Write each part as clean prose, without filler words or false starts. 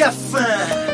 FM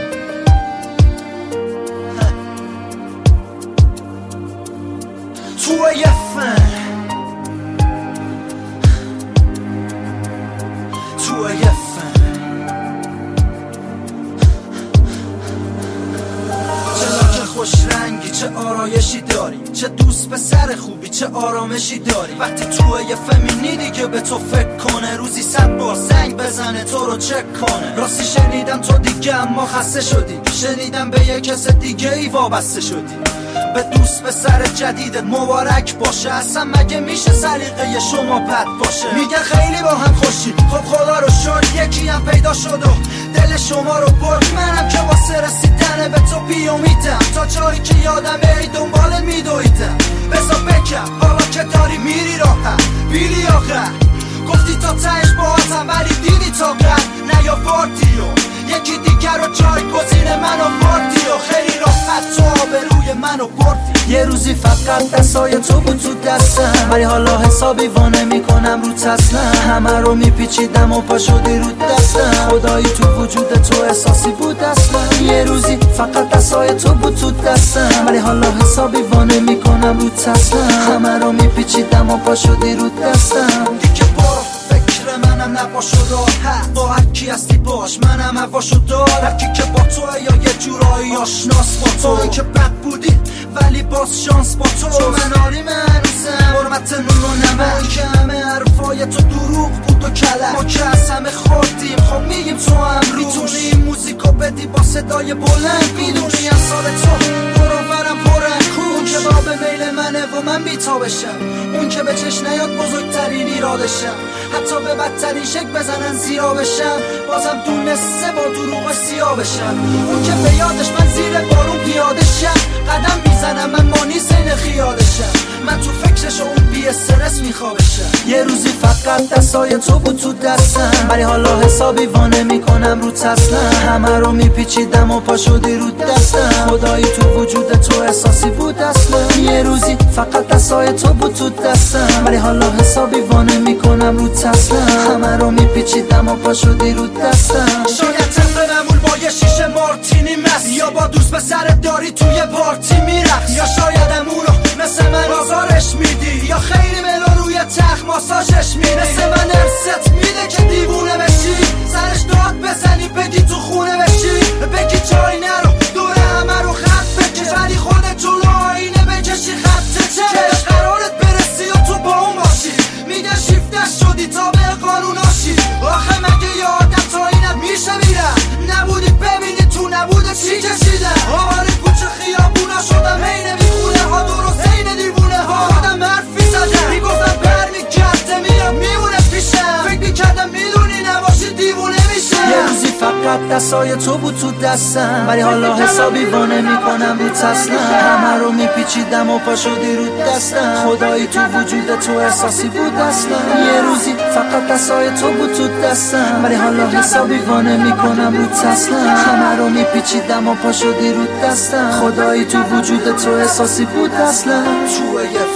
خوش رنگی، چه آرایشی داری، چه دوست پسر خوبی، چه آرامشی داری. وقتی توی فمینیدی که به تو فکر کنه، روزی 100 بار زنگ بزنه تو رو چک کنه. راستی شنیدم تو دیگه اما خسته شدی، شنیدم به یک کس دیگه ای وابسته شدی. به دوست پسر جدیدت مبارک باشه، اصلا مگه میشه سلیقه شما بد باشه؟ میگن خیلی با هم خوشی، خب خدا رو شکر یکی هم پیدا شد و دل شما رو برد. منم که واسه رسیدن به تو بیامیدم، تا جایی که یادم ای دنبالت میدویدم. بذار بکم حالا که داری میری راحت، بیلی آخر گفتی تا تهش باهاتم ولی دیدی تا قد نیاوردی و یکی دیگر رو جایگزین من آوردی و خیلی راحت تو آبروی منو بردی. یه روزی فقط دستای تو بود تو دستم، ولی حالا حسابی وانه میکنم رو تسلم. همه رو میپیچیدم و پا شدی رو دستم، خدایی تو وجود تو احساسی بود اصلا. یه روزی فقط دستای تو بود تو دستم، ولی حالا حسابی وانه میکنم رو تسلم. همه رو میپیچیدم و پا شدی رو دستم. دیگه برو فکر منم نباش و راحت، با هر کی هستی باش، منم هواشو دارم. کی که با تو یا یه جورایی آشناس با تو، این که بد بودی ولی باز شانس با تو. من آریم هنوزم حرمت نون و نمک، که همه حرفای تو دروغ بود و کلک. ما که از همه خوردیم خب میگیم تو هم روش، میتونی این موزیکو بدی با صدای بلند، میدونی از سال تو برام پرن اون که با به میل منه و من بیتا بشم، اون که به چشم نیاد بزرگترین ایرادشم، حتی به بدترین شک بزنن زیرا بشم، بازم دونسته با دروغ سیاه بشم. اون که به یادش من زیر بارون پیاده شم، قدم میزنم من مانی سین خیالشم، من تو فکرش و اون بی استرس میخوابشم. یه روزی فقط دستای تو بود تو دستم، ولی حالا حسابی وانه میکنم رو تسلم. همه رو میپیچیدم و پا شدی رو دستم، خدایی تو وجود تو احساسی بود اصلا. یه روزی فقط دستای تو بود تو دستم، ولی حالا حسابی وانه میکنم رو تسلم. همه رو میپیچیدم و پا شدی رو دستم. شاید طبق معمول با یه شیشه مارتینی مست، یا با دوست پسرت داری توی پارتی میرقص، یا شاید امونو مثل من آزارش میدی، یا خیلی ملو روی تخت ماساژش میدی. مثل من ارست میده که دیوونه بشی، سرش داد بزنی بگی تو خونه بشی، بگی جایی نرو دوره همه رو خط بکش، ولی خودت جلو آینه بکشی خط چش. قرارت برسی و تو با اون باشی، میگن شیفتش شدی تا به قانوناشی. آخه مگه یه آدم تا اینت میشه میرم، نبودی ببینی تو نبوده چی کشیدم. آره کوچه خیابونا شدم هی نمیخونه ها، درست این دیوونه ها. خودم حرفی زدم میگفتم برمیگرده میرم میمونه پیشم، فکر میکردم میدونی نباشی دیوونه میشه. یه روزی فقط دستای تو بود تو دستم، ولی حالا حسابی وانه میکنم رو تسلم. همه رو میپیچیدم و پا شدی رو دستم، خدایی تو وجود تو احساسی بود اصلا. یه روزی فقط دستای تو بود تو دستم، ولی حالا حسابی وانه میکنم رو تسلم. همه رو میپیچیدم و پا شدی رو دستم، خدایی تو وجود تو احساسی بود اصلا.